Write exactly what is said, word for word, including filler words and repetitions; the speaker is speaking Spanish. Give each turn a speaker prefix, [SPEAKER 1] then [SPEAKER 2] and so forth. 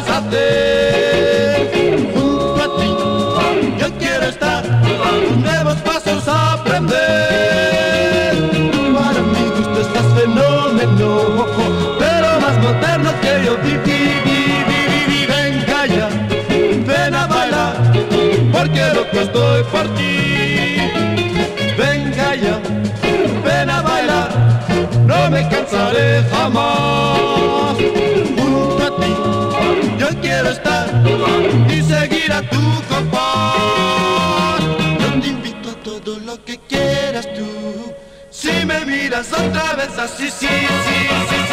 [SPEAKER 1] besarte. Junto a ti yo quiero estar, nuevos pasos a aprender. Para mi gusto estás fenómeno, pero más moderno que yo. Viví, viví, viví, venga ya, ven a bailar, porque loco estoy por ti. Venga ya, ven a bailar, no me cansaré jamás. Junto a ti yo quiero estar y seguir a tu compás. Yo te invito a todo lo que quieras tú, si me miras otra vez así, sí, sí, sí.